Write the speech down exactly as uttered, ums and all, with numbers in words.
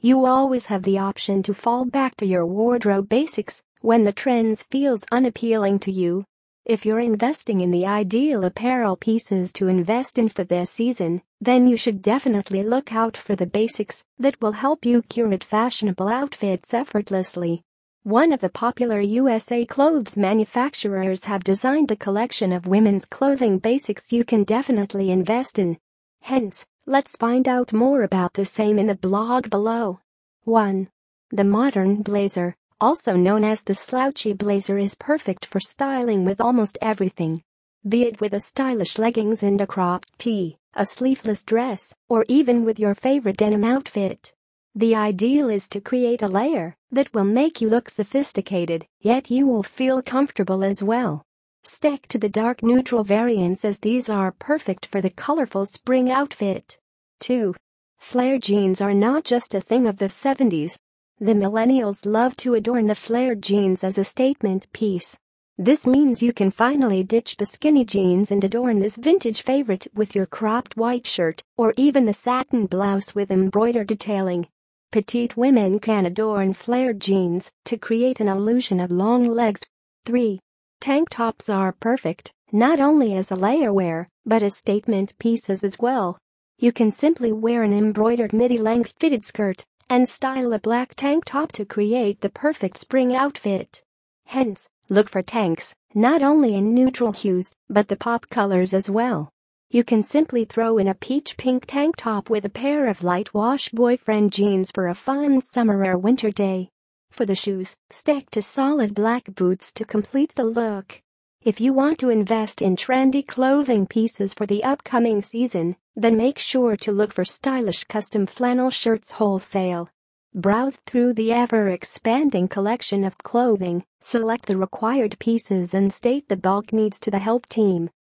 You always have the option to fall back to your wardrobe basics when the trends feels unappealing to you. If you're investing in the ideal apparel pieces to invest in for this season, then you should definitely look out for the basics that will help you curate fashionable outfits effortlessly. One of the popular U S A clothes manufacturers have designed a collection of women's clothing basics you can definitely invest in. Hence, let's find out more about the same in the blog below. one. The modern blazer, also known as the slouchy blazer, is perfect for styling with almost everything. Be it with a stylish leggings and a cropped tee, a sleeveless dress, or even with your favorite denim outfit. The ideal is to create a layer that will make you look sophisticated, yet you will feel comfortable as well. Stick to the dark neutral variants as these are perfect for the colorful spring outfit. two. Flare jeans are not just a thing of the seventies. The millennials love to adorn the flared jeans as a statement piece. This means you can finally ditch the skinny jeans and adorn this vintage favorite with your cropped white shirt or even the satin blouse with embroidered detailing. Petite women can adorn flared jeans to create an illusion of long legs. three. Tank tops are perfect, not only as a layerwear, but as statement pieces as well. You can simply wear an embroidered midi-length fitted skirt and style a black tank top to create the perfect spring outfit. Hence, look for tanks, not only in neutral hues, but the pop colors as well. You can simply throw in a peach pink tank top with a pair of light wash boyfriend jeans for a fun summer or winter day. For the shoes, stick to solid black boots to complete the look. If you want to invest in trendy clothing pieces for the upcoming season, then make sure to look for stylish custom flannel shirts wholesale. Browse through the ever-expanding collection of clothing, select the required pieces and state the bulk needs to the help team.